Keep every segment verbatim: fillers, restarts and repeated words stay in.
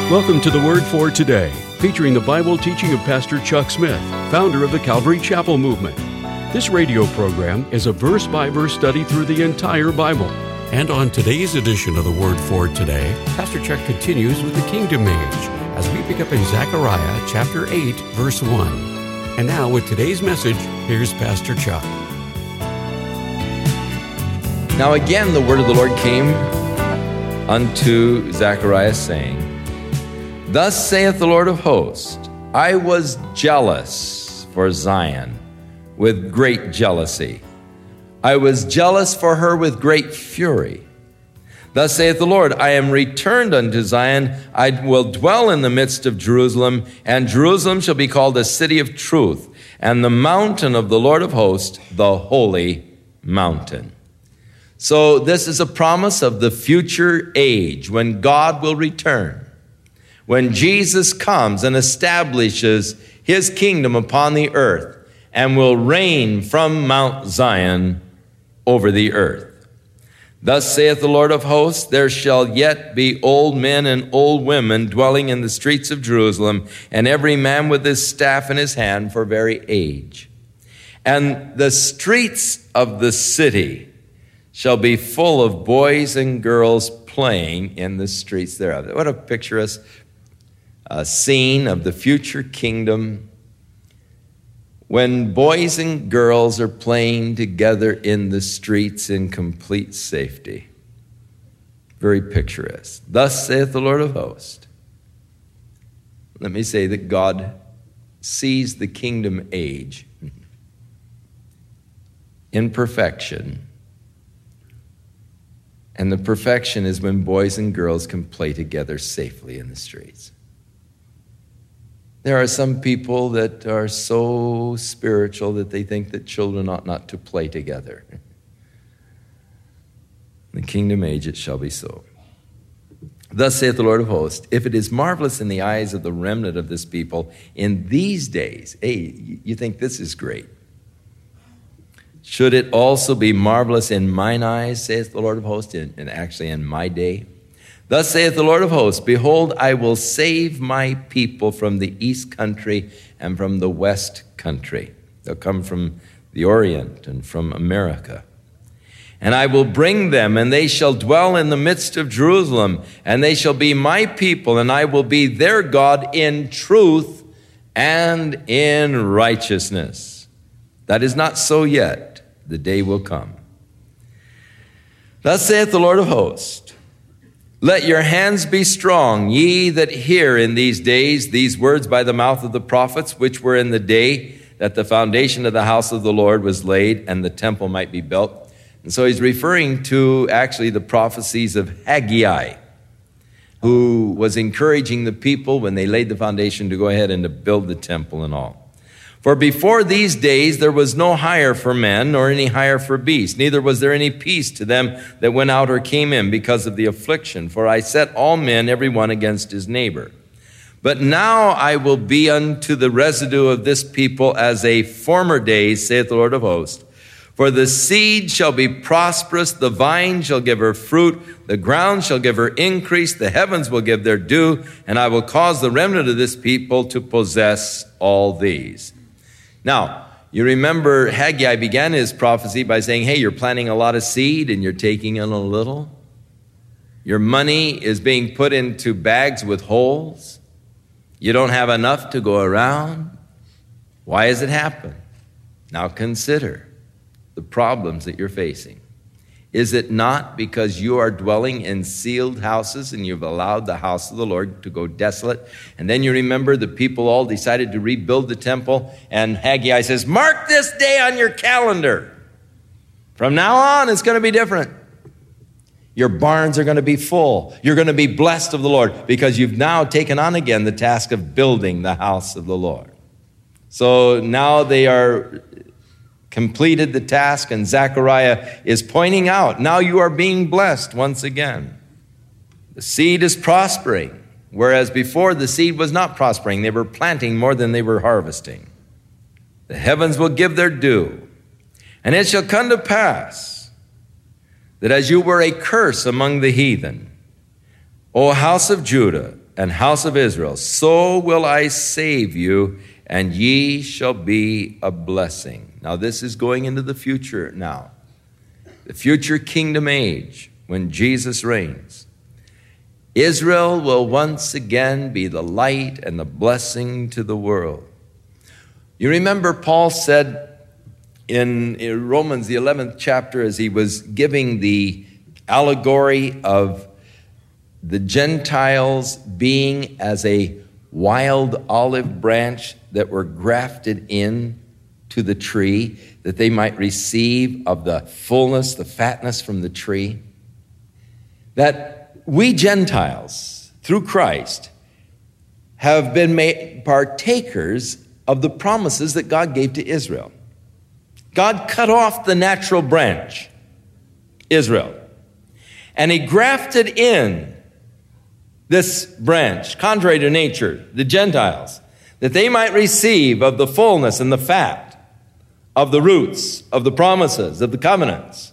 Welcome to the Word for Today, featuring the Bible teaching of Pastor Chuck Smith, founder of the Calvary Chapel Movement. This radio program is a verse-by-verse study through the entire Bible. And on today's edition of the Word for Today, Pastor Chuck continues with the Kingdom Age as we pick up in Zechariah chapter eight, verse one. And now with today's message, here's Pastor Chuck. Now again the word of the Lord came unto Zechariah, saying, Thus saith the Lord of hosts, I was jealous for Zion with great jealousy. I was jealous for her with great fury. Thus saith the Lord, I am returned unto Zion. I will dwell in the midst of Jerusalem, and Jerusalem shall be called a city of truth, and the mountain of the Lord of hosts, the holy mountain. So this is a promise of the future age when God will return, when Jesus comes and establishes his kingdom upon the earth and will reign from Mount Zion over the earth. Thus saith the Lord of hosts, there shall yet be old men and old women dwelling in the streets of Jerusalem, and every man with his staff in his hand for very age. And the streets of the city shall be full of boys and girls playing in the streets thereof. What a picturesque uh, scene of the future kingdom when boys and girls are playing together in the streets in complete safety. Very picturesque. Thus saith the Lord of hosts. Let me say that God sees the kingdom age in perfection. And the perfection is when boys and girls can play together safely in the streets. There are some people that are so spiritual that they think that children ought not to play together. In the kingdom age it shall be so. Thus saith the Lord of hosts, if it is marvelous in the eyes of the remnant of this people in these days, hey, you think this is great. Should it also be marvelous in mine eyes, saith the Lord of hosts, and actually in my day? Thus saith the Lord of hosts, behold, I will save my people from the east country and from the west country. They'll come from the Orient and from America. And I will bring them, and they shall dwell in the midst of Jerusalem, and they shall be my people, and I will be their God in truth and in righteousness. That is not so yet. The day will come. Thus saith the Lord of hosts, let your hands be strong, ye that hear in these days these words by the mouth of the prophets, which were in the day that the foundation of the house of the Lord was laid and the temple might be built. And so he's referring to actually the prophecies of Haggai, who was encouraging the people when they laid the foundation to go ahead and to build the temple and all. For before these days there was no hire for men, nor any hire for beasts, neither was there any peace to them that went out or came in because of the affliction. For I set all men, every one against his neighbor. But now I will be unto the residue of this people as a former days, saith the Lord of hosts. For the seed shall be prosperous, the vine shall give her fruit, the ground shall give her increase, the heavens will give their due, and I will cause the remnant of this people to possess all these. Now, you remember Haggai began his prophecy by saying, hey, you're planting a lot of seed and you're taking in a little. Your money is being put into bags with holes. You don't have enough to go around. Why has it happened? Now consider the problems that you're facing. Is it not because you are dwelling in sealed houses and you've allowed the house of the Lord to go desolate? And then you remember the people all decided to rebuild the temple, and Haggai says, mark this day on your calendar. From now on, it's going to be different. Your barns are going to be full. You're going to be blessed of the Lord because you've now taken on again the task of building the house of the Lord. So now they are completed the task, and Zechariah is pointing out, now you are being blessed once again. The seed is prospering, whereas before the seed was not prospering. They were planting more than they were harvesting. The heavens will give their due. And it shall come to pass that as you were a curse among the heathen, O house of Judah, and house of Israel, so will I save you, and ye shall be a blessing. Now this is going into the future now. The future kingdom age when Jesus reigns. Israel will once again be the light and the blessing to the world. You remember Paul said in, in Romans, the eleventh chapter, as he was giving the allegory of the Gentiles being as a wild olive branch that were grafted in to the tree, that they might receive of the fullness, the fatness from the tree. That we Gentiles, through Christ, have been made partakers of the promises that God gave to Israel. God cut off the natural branch, Israel, and he grafted in this branch, contrary to nature, the Gentiles, that they might receive of the fullness and the fat of the roots, of the promises, of the covenants.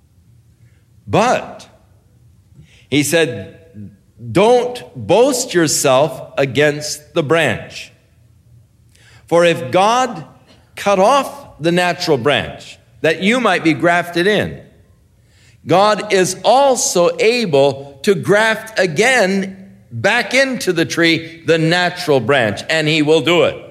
But he said, don't boast yourself against the branch. For if God cut off the natural branch, that you might be grafted in, God is also able to graft again back into the tree the natural branch, and he will do it.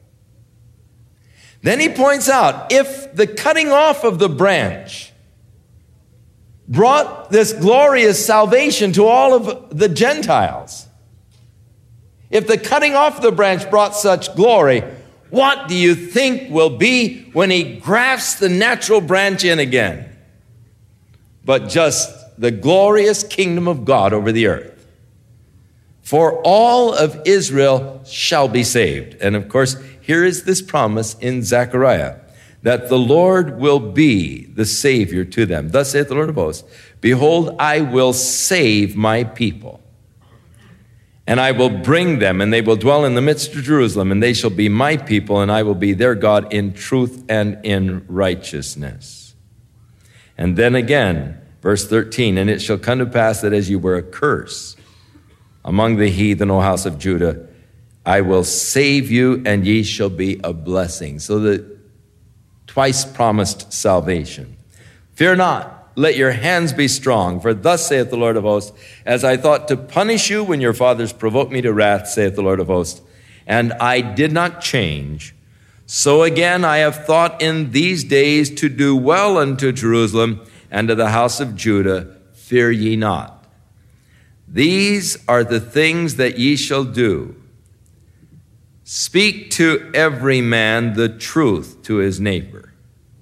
Then he points out, if the cutting off of the branch brought this glorious salvation to all of the Gentiles, if the cutting off of the branch brought such glory, what do you think will be when he grafts the natural branch in again? But just the glorious kingdom of God over the earth. For all of Israel shall be saved. And of course, here is this promise in Zechariah, that the Lord will be the Savior to them. Thus saith the Lord of hosts, behold, I will save my people, and I will bring them, and they will dwell in the midst of Jerusalem, and they shall be my people, and I will be their God in truth and in righteousness. And then again, verse thirteen, and it shall come to pass that as you were a curse among the heathen, O house of Judah, I will save you, and ye shall be a blessing. So the twice promised salvation. Fear not, let your hands be strong, for thus saith the Lord of hosts, as I thought to punish you when your fathers provoked me to wrath, saith the Lord of hosts, and I did not change, so again I have thought in these days to do well unto Jerusalem and to the house of Judah. Fear ye not. These are the things that ye shall do. Speak to every man the truth to his neighbor.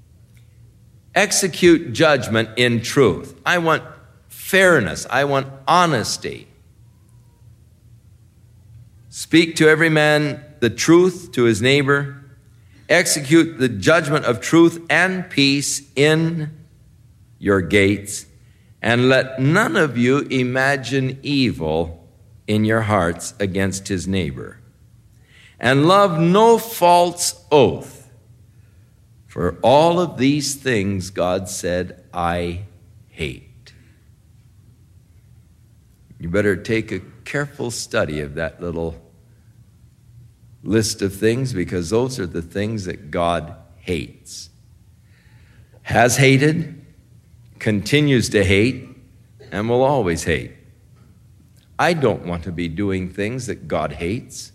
Execute judgment in truth. I want fairness. I want honesty. Speak to every man the truth to his neighbor. Execute the judgment of truth and peace in your gates. And let none of you imagine evil in your hearts against his neighbor. And love no false oath. For all of these things, God said, I hate. You better take a careful study of that little list of things, because those are the things that God hates. Has hated, continues to hate, and will always hate. I don't want to be doing things that God hates.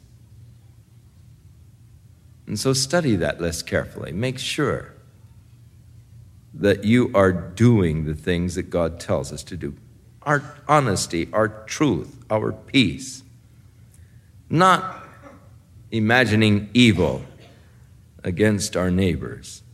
And so study that list carefully. Make sure that you are doing the things that God tells us to do. Our honesty, our truth, our peace. Not imagining evil against our neighbors.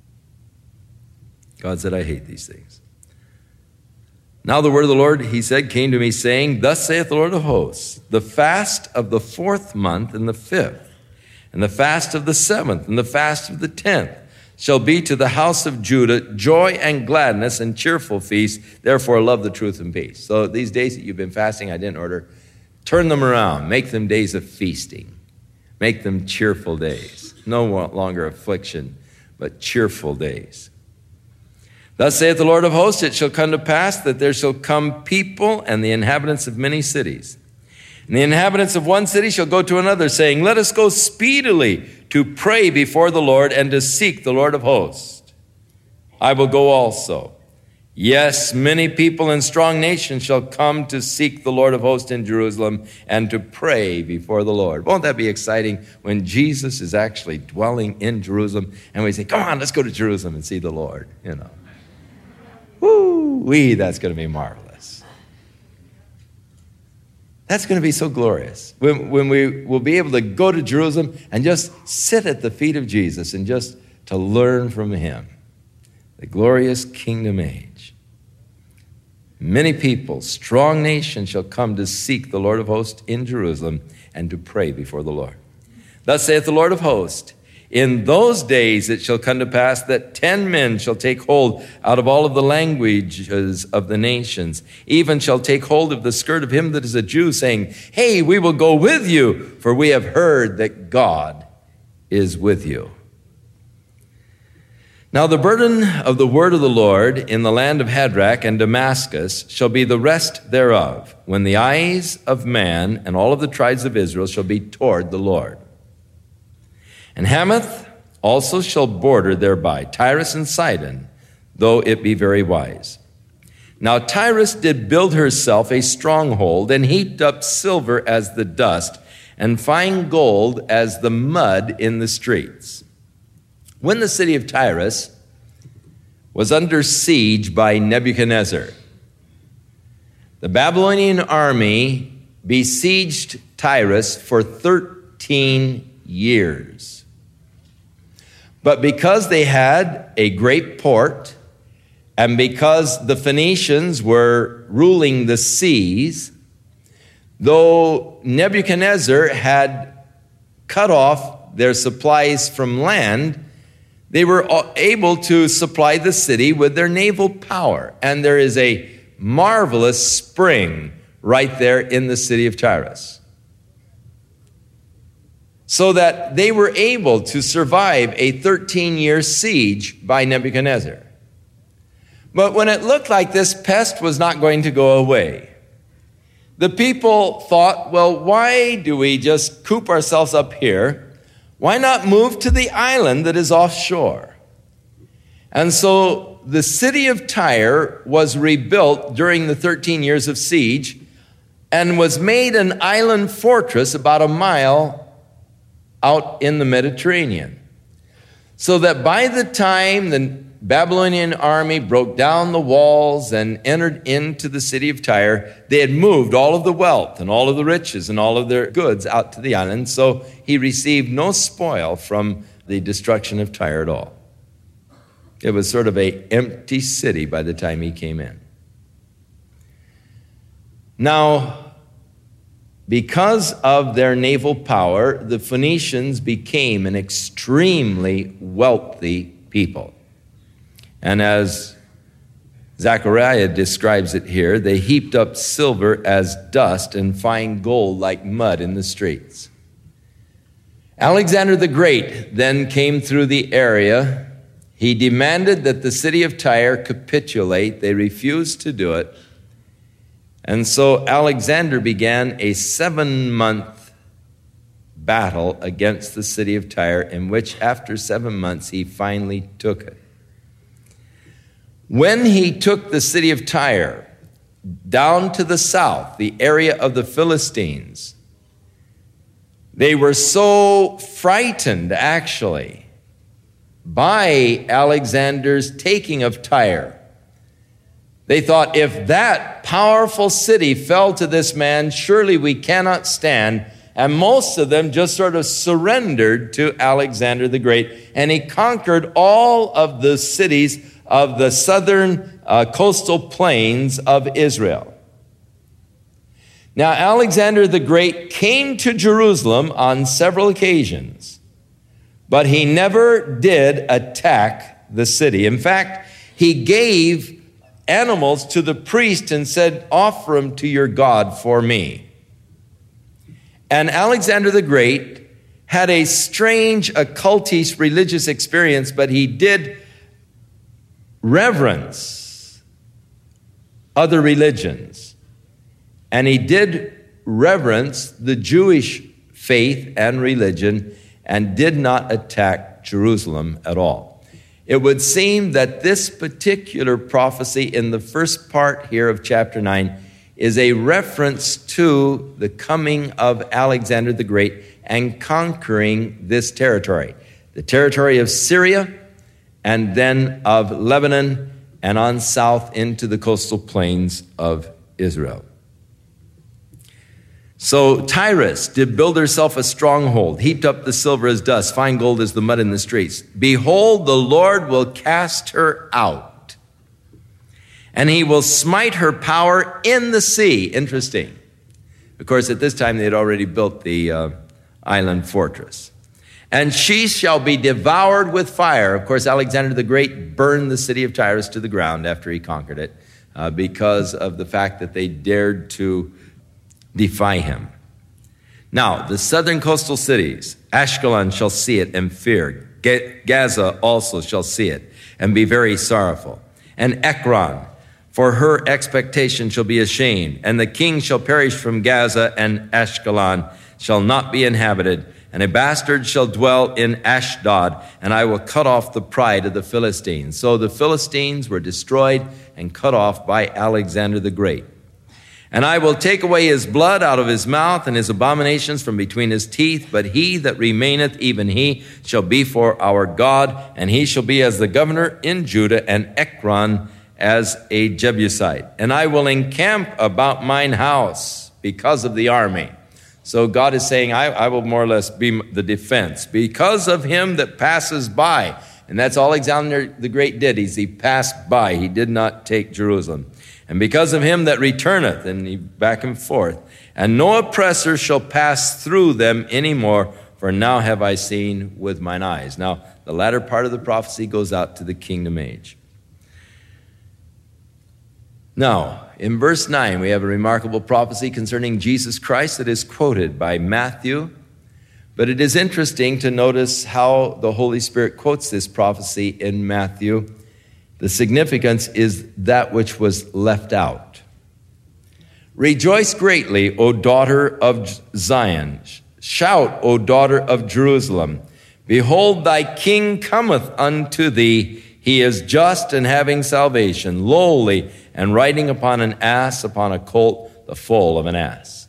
God said, I hate these things. Now the word of the Lord, he said, came to me saying, thus saith the Lord of hosts, the fast of the fourth month and the fifth, and the fast of the seventh, and the fast of the tenth, shall be to the house of Judah joy and gladness and cheerful feast. Therefore love the truth and peace. So these days that you've been fasting, I didn't order, turn them around. Make them days of feasting. Make them cheerful days. No longer affliction, but cheerful days. Thus saith the Lord of hosts, it shall come to pass that there shall come people and the inhabitants of many cities, And the inhabitants of one city shall go to another, saying, let us go speedily to pray before the Lord and to seek the Lord of hosts. I will go also. Yes, many people and strong nations shall come to seek the Lord of hosts in Jerusalem and to pray before the Lord. Won't that be exciting when Jesus is actually dwelling in Jerusalem and we say, come on, let's go to Jerusalem and see the Lord, you know. Woo-wee, that's going to be marvelous. That's going to be so glorious. When, when we will be able to go to Jerusalem and just sit at the feet of Jesus and just to learn from him. The glorious kingdom age. Many people, strong nations shall come to seek the Lord of hosts in Jerusalem and to pray before the Lord. Thus saith the Lord of hosts, in those days it shall come to pass that ten men shall take hold out of all of the languages of the nations, even shall take hold of the skirt of him that is a Jew, saying, hey, we will go with you, for we have heard that God is with you. Now the burden of the word of the Lord in the land of Hadrach and Damascus shall be the rest thereof, when the eyes of man and all of the tribes of Israel shall be toward the Lord. And Hamath also shall border thereby, Tyrus and Sidon, though it be very wise. Now Tyrus did build herself a stronghold, and heaped up silver as the dust, and fine gold as the mud in the streets. When the city of Tyrus was under siege by Nebuchadnezzar, the Babylonian army besieged Tyrus for thirteen years. But because they had a great port, and because the Phoenicians were ruling the seas, though Nebuchadnezzar had cut off their supplies from land, they were able to supply the city with their naval power. And there is a marvelous spring right there in the city of Tyrus. So that they were able to survive a thirteen-year siege by Nebuchadnezzar. But when it looked like this pest was not going to go away, the people thought, well, why do we just coop ourselves up here? Why not move to the island that is offshore? And so the city of Tyre was rebuilt during the thirteen years of siege and was made an island fortress about a mile out in the Mediterranean. So that by the time the Babylonian army broke down the walls and entered into the city of Tyre, they had moved all of the wealth and all of the riches and all of their goods out to the island. So he received no spoil from the destruction of Tyre at all. It was sort of an empty city by the time he came in. Now, because of their naval power, the Phoenicians became an extremely wealthy people. And as Zechariah describes it here, they heaped up silver as dust and fine gold like mud in the streets. Alexander the Great then came through the area. He demanded that the city of Tyre capitulate. They refused to do it. And so Alexander began a seven-month battle against the city of Tyre, in which after seven months he finally took it. When he took the city of Tyre down to the south, the area of the Philistines, they were so frightened, actually, by Alexander's taking of Tyre. They thought, if that powerful city fell to this man, surely we cannot stand. And most of them just sort of surrendered to Alexander the Great. And he conquered all of the cities of the southern uh, coastal plains of Israel. Now, Alexander the Great came to Jerusalem on several occasions, but he never did attack the city. In fact, he gave animals to the priest and said, offer them to your God for me. And Alexander the Great had a strange occultist religious experience, but he did reverence other religions. And he did reverenced the Jewish faith and religion and did not attack Jerusalem at all. It would seem that this particular prophecy in the first part here of chapter nine is a reference to the coming of Alexander the Great and conquering this territory, the territory of Syria and then of Lebanon and on south into the coastal plains of Israel. So Tyrus did build herself a stronghold, heaped up the silver as dust, fine gold as the mud in the streets. Behold, the Lord will cast her out, and he will smite her power in the sea. Interesting. Of course, at this time, they had already built the uh, island fortress. And she shall be devoured with fire. Of course, Alexander the Great burned the city of Tyrus to the ground after he conquered it uh, because of the fact that they dared to defy him. Now, the southern coastal cities, Ashkelon shall see it and fear. Gaza also shall see it and be very sorrowful. And Ekron, for her expectation shall be ashamed. And the king shall perish from Gaza, and Ashkelon shall not be inhabited. And a bastard shall dwell in Ashdod, and I will cut off the pride of the Philistines. So the Philistines were destroyed and cut off by Alexander the Great. And I will take away his blood out of his mouth and his abominations from between his teeth. But he that remaineth, even he, shall be for our God, and he shall be as the governor in Judah, and Ekron as a Jebusite. And I will encamp about mine house because of the army. So God is saying, I, I will more or less be the defense because of him that passes by. And that's all Alexander the Great did. Is he passed by. He did not take Jerusalem. And because of him that returneth, and he back and forth, and no oppressor shall pass through them any more, for now have I seen with mine eyes. Now, the latter part of the prophecy goes out to the kingdom age. Now, in verse nine, we have a remarkable prophecy concerning Jesus Christ that is quoted by Matthew. But it is interesting to notice how the Holy Spirit quotes this prophecy in Matthew. The significance is that which was left out. Rejoice greatly, O daughter of Zion. Shout, O daughter of Jerusalem. Behold, thy king cometh unto thee. He is just and having salvation, lowly and riding upon an ass, upon a colt, the foal of an ass.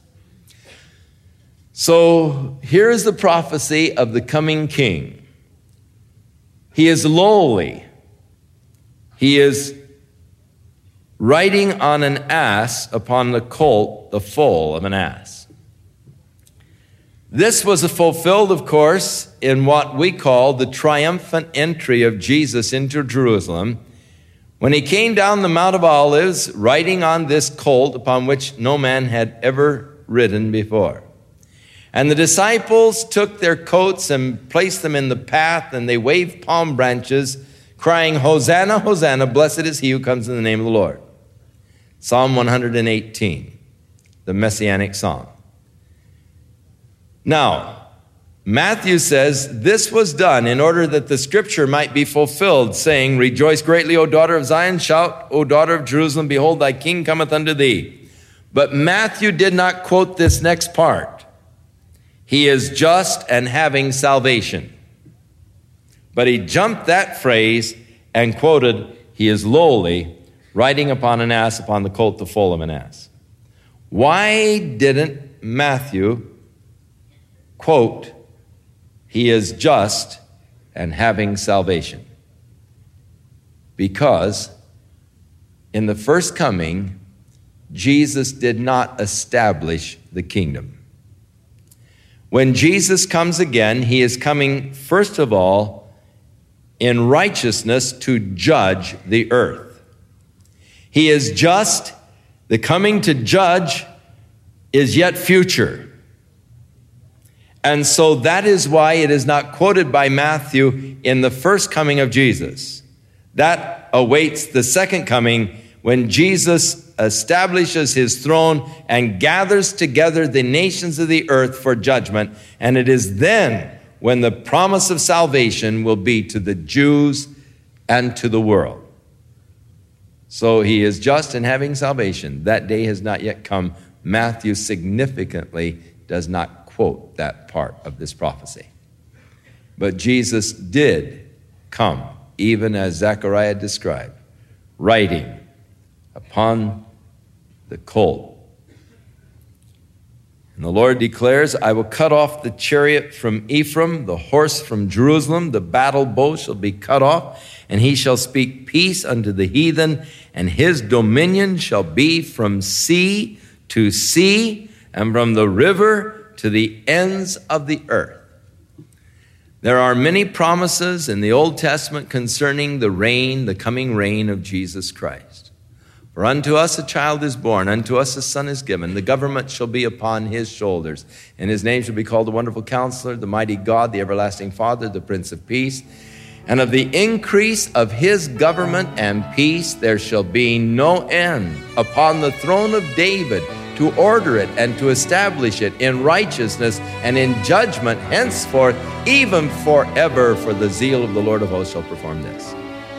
So here is the prophecy of the coming king. He is lowly. He is riding on an ass upon the colt, the foal of an ass. This was fulfilled, of course, in what we call the triumphant entry of Jesus into Jerusalem, when he came down the Mount of Olives, riding on this colt upon which no man had ever ridden before. And the disciples took their coats and placed them in the path, and they waved palm branches, crying, Hosanna, Hosanna, blessed is he who comes in the name of the Lord. Psalm one hundred eighteen, the Messianic Psalm. Now, Matthew says this was done in order that the scripture might be fulfilled, saying, Rejoice greatly, O daughter of Zion, shout, O daughter of Jerusalem, behold, thy king cometh unto thee. But Matthew did not quote this next part. He is just and having salvation. But he jumped that phrase and quoted, he is lowly, riding upon an ass, upon the colt, the foal of an ass. Why didn't Matthew quote, he is just and having salvation? Because in the first coming, Jesus did not establish the kingdom. When Jesus comes again, he is coming, first of all, in righteousness to judge the earth. He is just. The coming to judge is yet future. And so that is why it is not quoted by Matthew in the first coming of Jesus. That awaits the second coming, when Jesus establishes his throne and gathers together the nations of the earth for judgment. And it is then when the promise of salvation will be to the Jews and to the world. So he is just and having salvation. That day has not yet come, Matthew significantly does not quote that part of this prophecy. But Jesus did come, even as Zechariah described, riding upon the colt. And the Lord declares, I will cut off the chariot from Ephraim, the horse from Jerusalem, the battle bow shall be cut off, and he shall speak peace unto the heathen, and his dominion shall be from sea to sea, and from the river to the ends of the earth. There are many promises in the Old Testament concerning the reign, the coming reign of Jesus Christ. For unto us a child is born, unto us a son is given. The government shall be upon his shoulders, and his name shall be called the Wonderful Counselor, the Mighty God, the Everlasting Father, the Prince of Peace. And of the increase of his government and peace there shall be no end upon the throne of David, to order it and to establish it in righteousness and in judgment henceforth, even forever. For the zeal of the Lord of hosts shall perform this.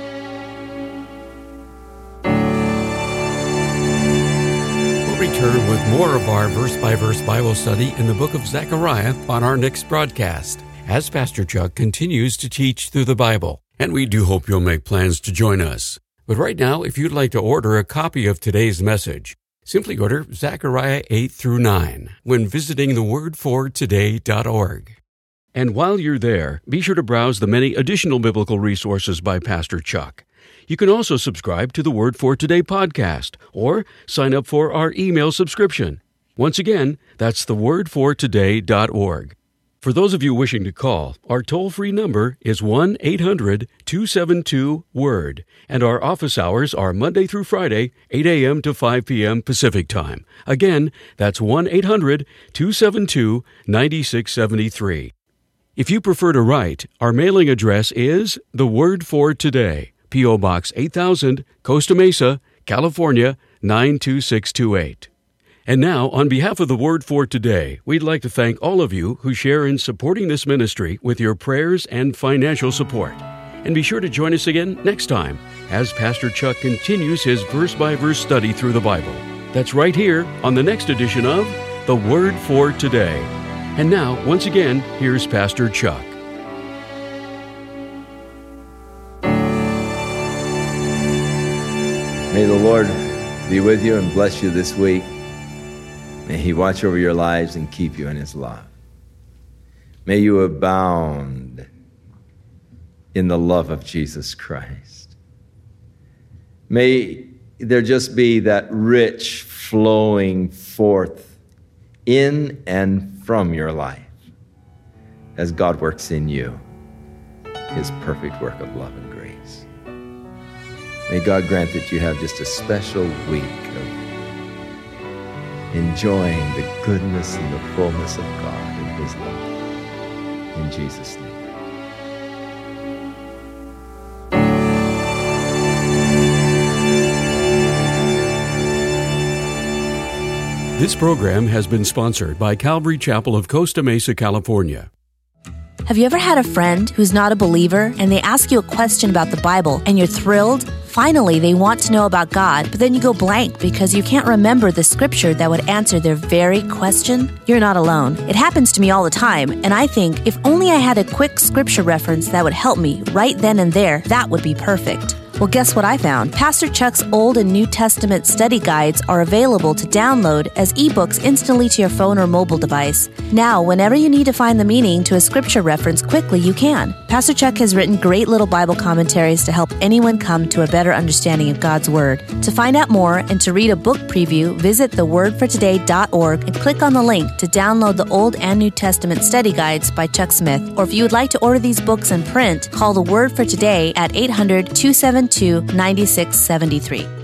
Return with more of our verse-by-verse Bible study in the book of Zechariah on our next broadcast, as Pastor Chuck continues to teach through the Bible. And we do hope you'll make plans to join us. But right now, if you'd like to order a copy of today's message, simply order Zechariah eight through nine when visiting the word for today dot org. And while you're there, be sure to browse the many additional biblical resources by Pastor Chuck. You can also subscribe to the Word for Today podcast or sign up for our email subscription. Once again, that's the word for today dot org. For those of you wishing to call, our toll-free number is one eight hundred two seven two word, and our office hours are Monday through Friday, eight a.m. to five p.m. Pacific Time. Again, that's one eight hundred two seven two nine six seven three. If you prefer to write, our mailing address is The Word for Today, P O. Box eight thousand, Costa Mesa, California, nine two six two eight. And now, on behalf of the Word for Today, we'd like to thank all of you who share in supporting this ministry with your prayers and financial support. And be sure to join us again next time as Pastor Chuck continues his verse-by-verse study through the Bible. That's right here on the next edition of The Word for Today. And now, once again, here's Pastor Chuck. May the Lord be with you and bless you this week. May He watch over your lives and keep you in His love. May you abound in the love of Jesus Christ. May there just be that rich flowing forth in and from your life as God works in you His perfect work of love and grace. May God grant that you have just a special week of enjoying the goodness and the fullness of God and His love. In Jesus' name. This program has been sponsored by Calvary Chapel of Costa Mesa, California. Have you ever had a friend who's not a believer and they ask you a question about the Bible and you're thrilled? Finally, they want to know about God, but then you go blank because you can't remember the scripture that would answer their very question? You're not alone. It happens to me all the time, and I think if only I had a quick scripture reference that would help me right then and there, that would be perfect. Well, guess what I found? Pastor Chuck's Old and New Testament study guides are available to download as ebooks instantly to your phone or mobile device. Now, whenever you need to find the meaning to a scripture reference quickly, you can. Pastor Chuck has written great little Bible commentaries to help anyone come to a better understanding of God's Word. To find out more and to read a book preview, visit the word for today dot org and click on the link to download the Old and New Testament study guides by Chuck Smith. Or if you would like to order these books in print, call the Word for Today at eight hundred two seven two nine six seven three.